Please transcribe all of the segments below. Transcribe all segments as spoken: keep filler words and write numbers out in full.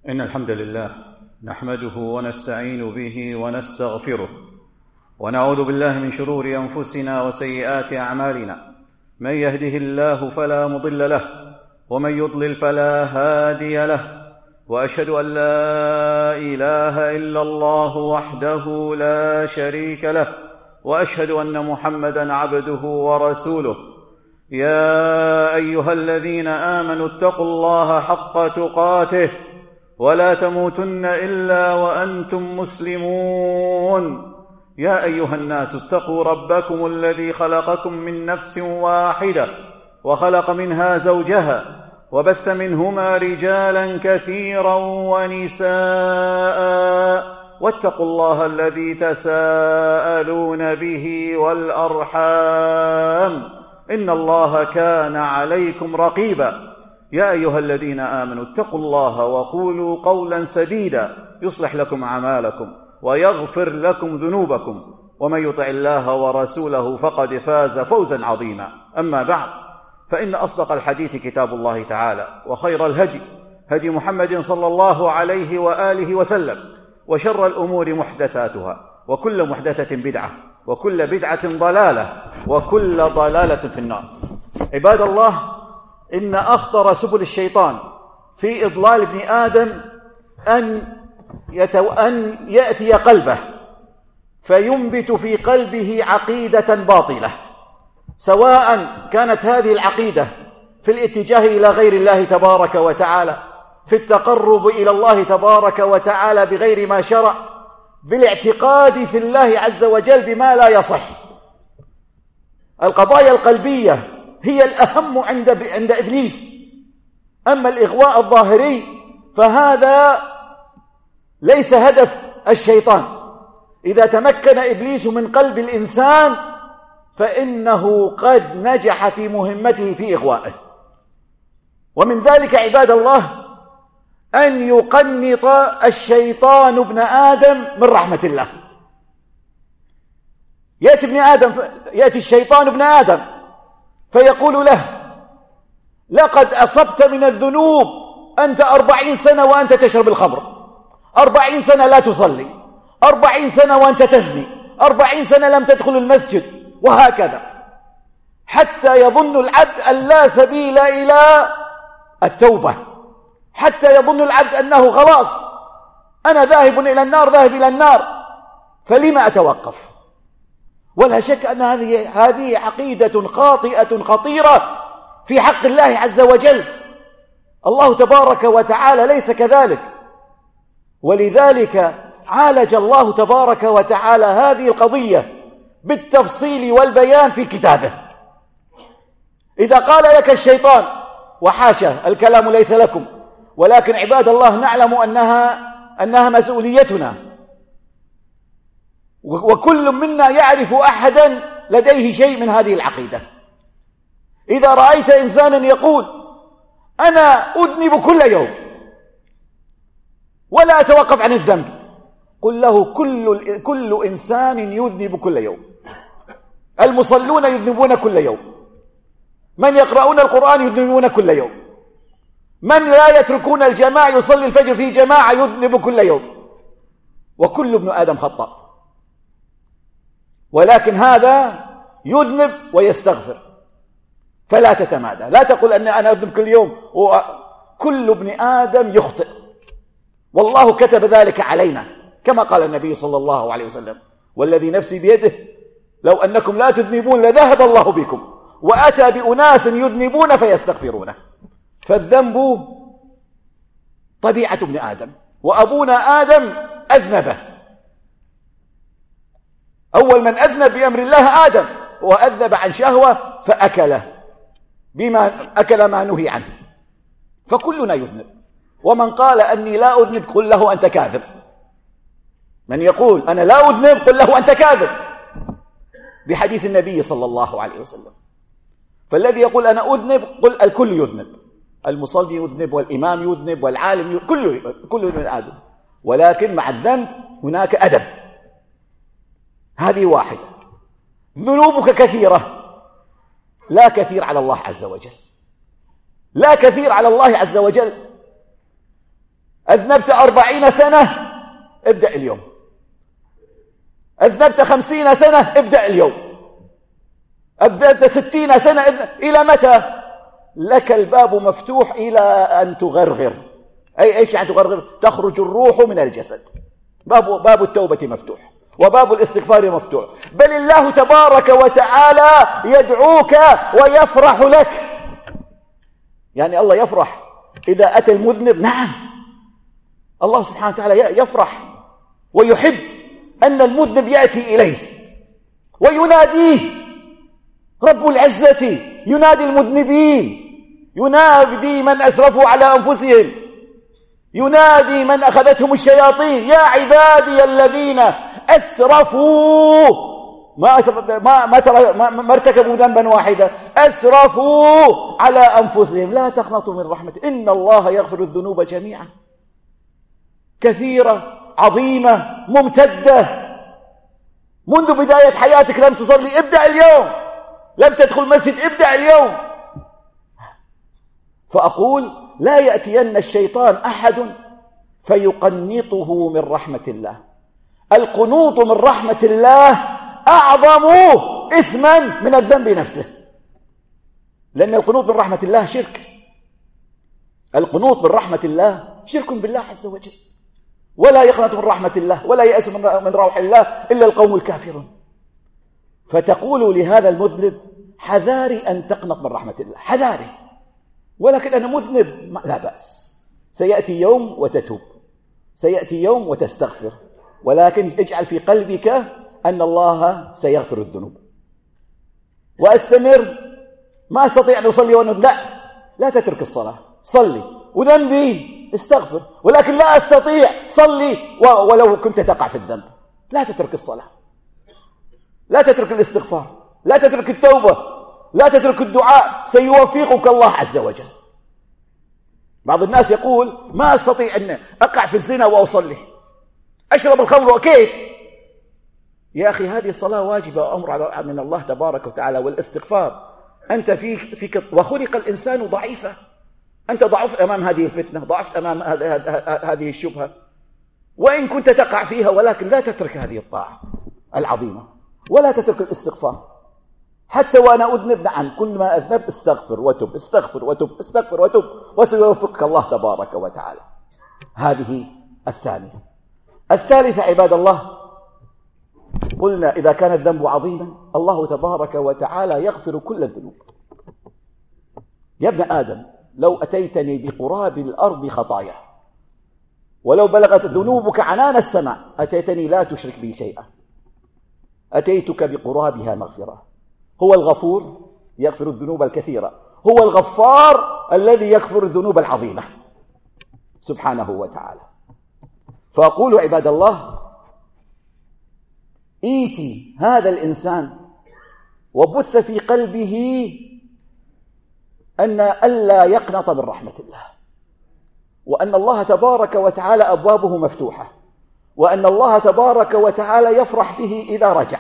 إن الحمد لله نحمده ونستعين به ونستغفره ونعوذ بالله من شرور أنفسنا وسيئات أعمالنا. من يهده الله فلا مضل له ومن يضلل فلا هادي له، وأشهد أن لا إله إلا الله وحده لا شريك له، وأشهد أن محمدًا عبده ورسوله. يا أيها الذين آمنوا اتقوا الله حق تقاته ولا تموتن إلا وأنتم مسلمون. يا أيها الناس اتقوا ربكم الذي خلقكم من نفس واحدة وخلق منها زوجها وبث منهما رجالا كثيرا ونساء، واتقوا الله الذي تساءلون به والأرحام إن الله كان عليكم رقيبا. يا أيها الذين آمنوا اتقوا الله وقولوا قولا سديدا يصلح لكم أعمالكم ويغفر لكم ذنوبكم، ومن يطع الله ورسوله فقد فاز فوزا عظيما. أما بعد، فإن أصدق الحديث كتاب الله تعالى، وخير الهدي هدي محمد صلى الله عليه وآله وسلم، وشر الأمور محدثاتها، وكل محدثة بدعة، وكل بدعة ضلالة، وكل ضلالة في النار. عباد الله، إن أخطر سبل الشيطان في إضلال ابن آدم أن, يتو... أن يأتي قلبه فينبت في قلبه عقيدة باطلة، سواء كانت هذه العقيدة في الاتجاه إلى غير الله تبارك وتعالى، في التقرب إلى الله تبارك وتعالى بغير ما شرع، بالاعتقاد في الله عز وجل بما لا يصح. القضايا القلبية هي الأهم عند عند إبليس. أما الإغواء الظاهري فهذا ليس هدف الشيطان. إذا تمكن إبليس من قلب الإنسان فإنه قد نجح في مهمته في إغوائه. ومن ذلك عباد الله أن يقنط الشيطان ابن آدم من رحمة الله. يأتي ابن آدم يأتي الشيطان ابن آدم فيقول له: لقد أصبت من الذنوب، أنت أربعين سنة وأنت تشرب الخمر، أربعين سنة لا تصلي، أربعين سنة وأنت تزني، أربعين سنة لم تدخل المسجد، وهكذا، حتى يظن العبد أن لا سبيل إلى التوبة، حتى يظن العبد أنه خلاص أنا ذاهب إلى النار، ذاهب إلى النار، فلما أتوقف؟ ولا شك أن هذه هذه عقيدة خاطئة خطيرة في حق الله عز وجل. الله تبارك وتعالى ليس كذلك، ولذلك عالج الله تبارك وتعالى هذه القضية بالتفصيل والبيان في كتابه. إذا قال لك الشيطان، وحاشا الكلام ليس لكم، ولكن عباد الله نعلم أنها أنها مسؤوليتنا، وكل منا يعرف أحدا لديه شيء من هذه العقيدة. إذا رأيت إنسانا يقول: أنا أذنب كل يوم ولا أتوقف عن الذنب، قل له: كل, كل إنسان يذنب كل يوم. المصلون يذنبون كل يوم، من يقرؤون القرآن يذنبون كل يوم، من لا يتركون الجماعة يصلي الفجر في جماعة يذنب كل يوم، وكل ابن آدم خطأ. ولكن هذا يذنب ويستغفر، فلا تتمادى، لا تقل أن أنا أذنب كل يوم، وكل ابن آدم يخطئ، والله كتب ذلك علينا، كما قال النبي صلى الله عليه وسلم: والذي نفسي بيده لو أنكم لا تذنبون لذهب الله بكم وأتى بأناس يذنبون فيستغفرونه. فالذنب طبيعة ابن آدم، وأبونا آدم أذنبه. أول من أذنب بأمر الله آدم، وأذنب عن شهوة فأكله بما أكل ما نهي عنه، فكلنا يذنب. ومن قال أني لا أذنب قل له أنت كاذب. من يقول أنا لا أذنب قل له أنت كاذب، بحديث النبي صلى الله عليه وسلم. فالذي يقول أنا أذنب قل الكل يذنب، المصلي يذنب، والإمام يذنب، والعالم يذنب، كله كله من آدم، ولكن مع الذنب هناك أدب. هذه واحدة. ذنوبك كثيرة، لا كثير على الله عز وجل، لا كثير على الله عز وجل. أذنبت أربعين سنة ابدأ اليوم. أذنبت خمسين سنة ابدأ اليوم. أذنبت ستين سنة إلى متى؟ لك الباب مفتوح إلى أن تغرغر. أي إيش يعني تغرغر؟ تخرج الروح من الجسد. باب باب التوبة مفتوح وباب الاستغفار مفتوح. بل الله تبارك وتعالى يدعوك ويفرح لك. يعني الله يفرح إذا أتى المذنب. نعم، الله سبحانه وتعالى يفرح ويحب أن المذنب يأتي إليه ويناديه. رب العزة ينادي المذنبين، ينادي من أسرفوا على أنفسهم، ينادي من أخذتهم الشياطين. يا عبادي الذين أسرفوا ما ما ما, ترى ما, ما ارتكبوا ذنبا واحدا، أسرفوا على أنفسهم لا تقنطوا من رحمة إن الله يغفر الذنوب جميعا. كثيرة عظيمة ممتدة. منذ بداية حياتك لم تصلي، ابدأ اليوم. لم تدخل مسجد، ابدأ اليوم. فأقول لا يأتين الشيطان أحد فيقنطه من رحمة الله. القنوط من رحمة الله أعظم إثما من الذنب نفسه، لأن القنوط من رحمة الله شرك. القنوط من رحمة الله شرك بالله عز وجل. ولا يقنط من رحمة الله ولا يأس من روح الله إلا القوم الكافرون. فتقول لهذا المذنب حذاري أن تقنط من رحمة الله، حذاري. ولكن أنا مذنب، لا بأس، سيأتي يوم وتتوب، سيأتي يوم وتستغفر، ولكن اجعل في قلبك أن الله سيغفر الذنوب. وأستمر، ما أستطيع أن أصلي وأنه لا لا تترك الصلاة، صلي، وذنبي استغفر، ولكن لا أستطيع، صلي ولو كنت تقع في الذنب. لا تترك الصلاة، لا تترك الاستغفار، لا تترك التوبة، لا تترك الدعاء، سيوفقك الله عز وجل. بعض الناس يقول ما أستطيع أن أقع في الزنا وأصلي، أشرب الخمر وكيف؟ يا أخي هذه الصلاة واجبة وأمر من الله تبارك وتعالى، والاستغفار. أنت فيك, فيك وخلق الإنسان ضعيفا. أنت ضعفت أمام هذه الفتنة، ضعفت أمام هذه الشبهة، وإن كنت تقع فيها، ولكن لا تترك هذه الطاعة العظيمة، ولا تترك الاستغفار. حتى وأنا أذنب، نعم، كل ما أذنب استغفر وتب، استغفر وتب، استغفر وتب، وسيوفقك الله تبارك وتعالى. هذه الثانية. الثالثة عباد الله، قلنا إذا كان الذنب عظيما الله تبارك وتعالى يغفر كل الذنوب. يا ابن آدم لو أتيتني بقراب الأرض خطايا ولو بلغت ذنوبك عنان السماء أتيتني لا تشرك بي شيئا، أتيتك بقرابها مغفرة. هو الغفور يغفر الذنوب الكثيرة، هو الغفار الذي يغفر الذنوب العظيمة سبحانه وتعالى. فأقول عباد الله، إيتي هذا الإنسان وبث في قلبه أن ألا يقنط من رحمة الله، وأن الله تبارك وتعالى أبوابه مفتوحة، وأن الله تبارك وتعالى يفرح به إذا رجع.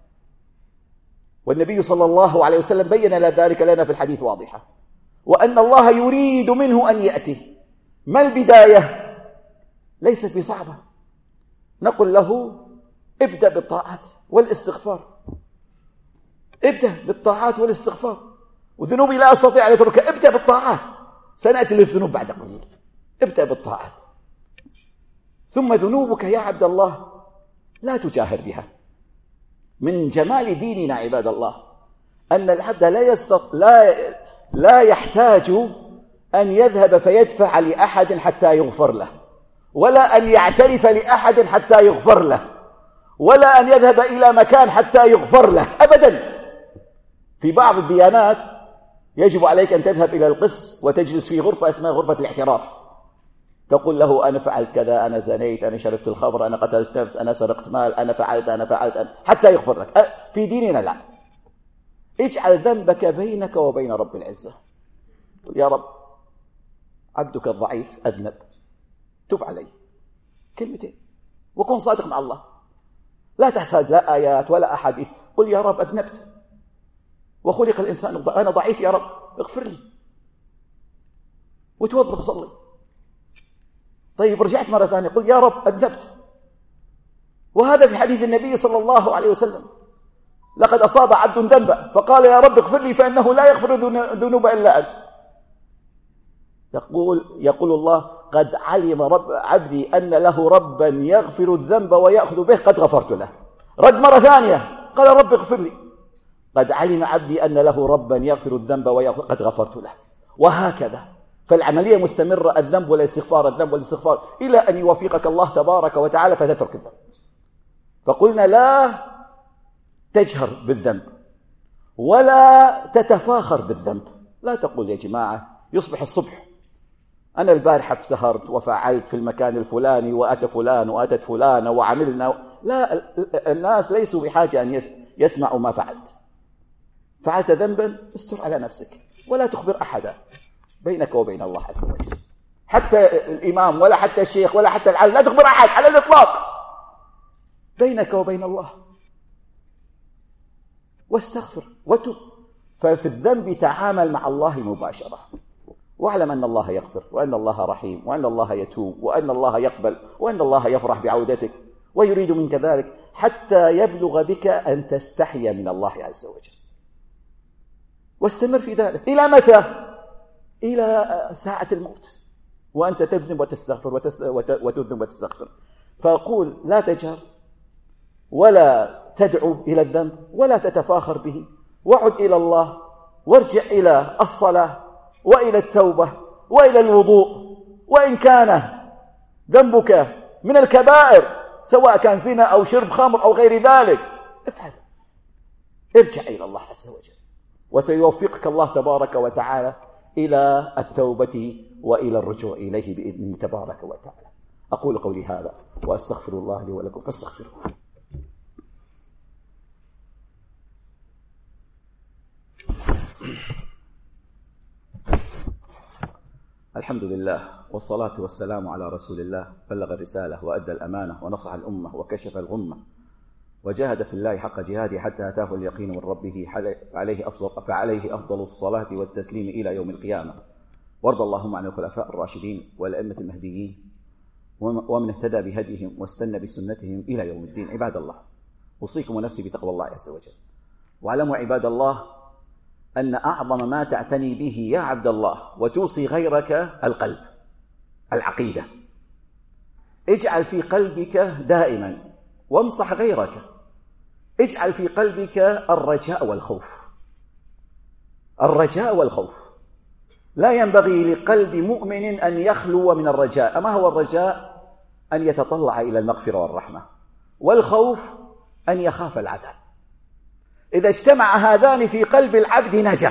والنبي صلى الله عليه وسلم بين ذلك لنا في الحديث واضحة. وأن الله يريد منه أن يأتي. ما البداية؟ ليست بصعبة. نقول له ابدأ بالطاعات والاستغفار، ابدأ بالطاعات والاستغفار. وذنوبي لا أستطيع أن أتركها، ابدأ بالطاعات، سنأتي للذنوب بعد قليل. ابدأ بالطاعات، ثم ذنوبك يا عبد الله لا تجاهر بها. من جمال ديننا عباد الله أن العبد لا يستط... لا لا يحتاج أن يذهب فيدفع لأحد حتى يغفر له، ولا أن يعترف لأحد حتى يغفر له، ولا أن يذهب إلى مكان حتى يغفر له أبدا. في بعض الديانات يجب عليك أن تذهب إلى القس وتجلس في غرفة اسمها غرفة الاعتراف، تقول له أنا فعلت كذا، أنا زنيت، أنا شربت الخمر، أنا قتلت نفس، أنا سرقت مال، أنا فعلت أنا فعلت أنا، حتى يغفر لك. في ديننا لا، اجعل ذنبك بينك وبين رب العزة. قل يا رب عبدك الضعيف أذنب، تب علي، كلمتين، وكن صادق مع الله. لا تحتاج لا آيات ولا أحاديث. قل يا رب أذنبت وخلق الإنسان، أنا ضعيف يا رب اغفر لي، وتوضب صلي. طيب رجعت مرة ثانية قل يا رب أذنبت. وهذا في حديث النبي صلى الله عليه وسلم: لقد أصاب عبد ذنبا فقال يا رب اغفر لي فإنه لا يغفر الذنوب إلا أنت. يقول يقول الله: قد علم رب عبدي أن له ربا يغفر الذنب ويأخذ به قد غفرت له. رد مرة ثانية قال رب اغفر لي. قد علم عبدي أن له ربا يغفر الذنب ويأخذ قد غفرت له. وهكذا، فالعملية مستمرة، الذنب والاستغفار، الذنب والاستغفار، إلى أن يوفقك الله تبارك وتعالى فتترك الذنب. فقلنا لا تجهر بالذنب ولا تتفاخر بالذنب. لا تقول يا جماعة يصبح الصبح أنا البارحة سهرت وفعلت في المكان الفلاني وأتى فلان وأتت فلانة وعملنا. لا، الناس ليسوا بحاجة أن يسمعوا ما فعلت. فعلت ذنبا استر على نفسك ولا تخبر أحدا، بينك وبين الله عز وجل. حتى الإمام ولا حتى الشيخ ولا حتى العالم، لا تخبر أحد على الإطلاق، بينك وبين الله. واستغفر وتب. ففي الذنب تعامل مع الله مباشرة، واعلم أن الله يغفر، وأن الله رحيم، وأن الله يتوب، وأن الله يقبل، وأن الله يفرح بعودتك ويريد منك ذلك حتى يبلغ بك أن تستحي من الله عز وجل. واستمر في ذلك. إلى متى؟ إلى ساعة الموت وأنت تذنب وتستغفر وتذنب وتستغفر. فأقول لا تجهر ولا تدعو إلى الذنب ولا تتفاخر به، وعد إلى الله وارجع إلى الصلاة وإلى التوبة وإلى الوضوء. وإن كان ذنبك من الكبائر سواء كان زنا أو شرب خمر أو غير ذلك افعل، ارجع إلى الله عز وجل، وسيوفقك الله تبارك وتعالى إلى التوبة وإلى الرجوع إليه بإذنه تبارك وتعالى. أقول قولي هذا وأستغفر الله لي ولكم فاستغفروه. الحمد لله والصلاة والسلام على رسول الله، بلغ الرسالة وأدى الأمانة ونصح الأمة وكشف الغمة وجاهد في الله حق جهاده حتى أتاه اليقين من ربه، فعليه أفضل, فعليه أفضل الصلاة والتسليم إلى يوم القيامة. وارض اللهم عن الخلفاء الراشدين والأئمة المهديين ومن اهتدى بهديهم واستنى بسنتهم إلى يوم الدين. عباد الله، أوصيكم ونفسي بتقوى الله عز وجل. واعلموا عباد الله أن أعظم ما تعتني به يا عبد الله وتوصي غيرك القلب، العقيدة. اجعل في قلبك دائما، وانصح غيرك، اجعل في قلبك الرجاء والخوف. الرجاء والخوف لا ينبغي لقلب مؤمن أن يخلو من الرجاء. ما هو الرجاء؟ أن يتطلع إلى المغفرة والرحمة، والخوف أن يخاف العذاب. إذا اجتمع هذان في قلب العبد نجا.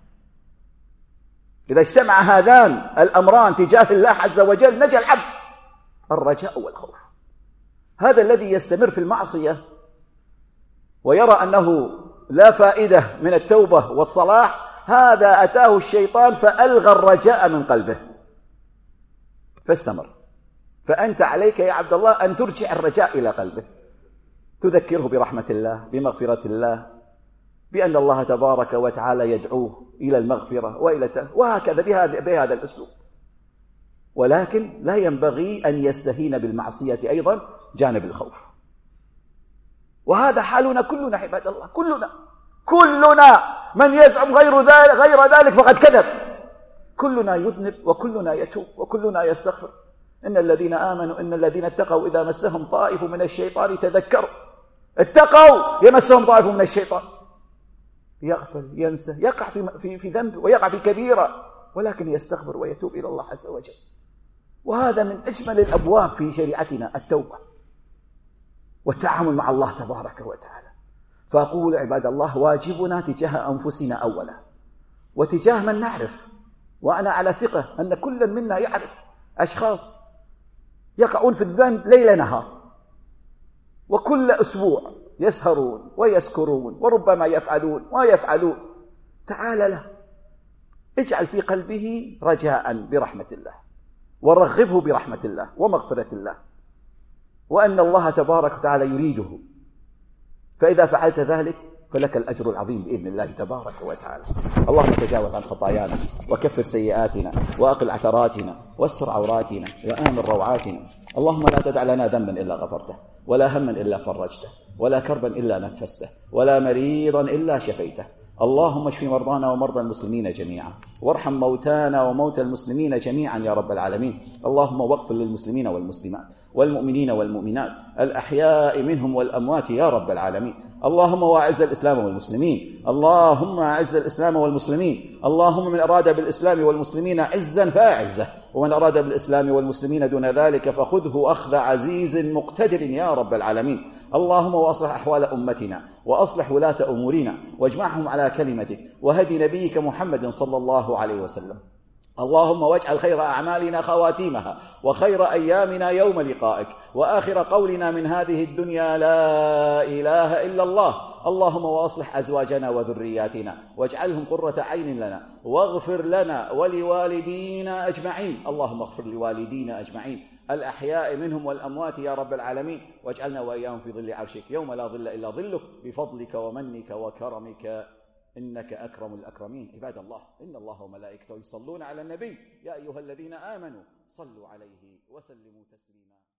إذا اجتمع هذان الأمران تجاه الله عز وجل نجا العبد، الرجاء والخوف. هذا الذي يستمر في المعصية ويرى أنه لا فائدة من التوبة والصلاح، هذا أتاه الشيطان فألغى الرجاء من قلبه فاستمر. فأنت عليك يا عبد الله أن ترجع الرجاء إلى قلبه، تذكره برحمة الله، بمغفرة الله، بأن الله تبارك وتعالى يدعوه إلى المغفرة وإلى التوبة، وهكذا بهذا, بهذا الأسلوب. ولكن لا ينبغي أن يستهين بالمعصية أيضا جانب الخوف. وهذا حالنا كلنا عباد الله، كلنا كلنا من يزعم غير ذلك غير ذلك فقد كذب. كلنا يذنب وكلنا يتوب وكلنا يستغفر. إن الذين آمنوا إن الذين اتقوا إذا مسهم طائف من الشيطان تذكروا. اتقوا يمسهم طائف من الشيطان، يغفل ينسى، يقع في في في ذنب ويقع في كبيرة، ولكن يستغفر ويتوب إلى الله عز وجل. وهذا من أجمل الأبواب في شريعتنا، التوبة والتعامل مع الله تبارك وتعالى. فأقول عباد الله، واجبنا تجاه أنفسنا أولا وتجاه من نعرف. وأنا على ثقة أن كل منا يعرف أشخاص يقعون في الذنب ليل نهار، وكل أسبوع يسهرون ويسكرون وربما يفعلون ويفعلون. تعال له، اجعل في قلبه رجاء برحمة الله، ورغبه برحمة الله ومغفرة الله، وأن الله تبارك وتعالى يريده. فإذا فعلت ذلك فلك الأجر العظيم بإذن الله تبارك وتعالى. اللهم تجاوز عن خطايانا وكفر سيئاتنا وأقل عثراتنا واستر عوراتنا وآمن روعاتنا. اللهم لا تدع لنا ذنبا إلا غفرته، ولا هما إلا فرجته، ولا كربا إلا نفسته، ولا مريضا إلا شفيته. اللهم اشف مرضانا ومرضى المسلمين جميعا، وارحم موتانا وموتى المسلمين جميعا يا رب العالمين. اللهم واغفر للمسلمين والمسلمات والمؤمنين والمؤمنات الأحياء منهم والأموات يا رب العالمين. اللهم واعز الإسلام والمسلمين، اللهم اعز الإسلام والمسلمين. اللهم من أراد بالإسلام والمسلمين عزا فاعزه، ومن أراد بالإسلام والمسلمين دون ذلك فخذه أخذ عزيز مقتدر يا رب العالمين. اللهم واصلح أحوال أمتنا وأصلح ولاة أمورنا واجمعهم على كلمتك وهدي نبيك محمد صلى الله عليه وسلم. اللهم واجعل خير أعمالنا خواتيمها، وخير أيامنا يوم لقائك، وآخر قولنا من هذه الدنيا لا إله إلا الله. اللهم واصلح أزواجنا وذرياتنا واجعلهم قرة عين لنا، واغفر لنا ولوالدينا أجمعين. اللهم اغفر لوالدينا أجمعين الأحياء منهم والأموات يا رب العالمين، واجعلنا وإياهم في ظل عرشك يوم لا ظل إلا ظلك، بفضلك ومنك وكرمك إنك أكرم الأكرمين. عباد الله، إن الله وملائكته يصلون على النبي يا أيها الذين آمنوا صلوا عليه وسلموا تسليما.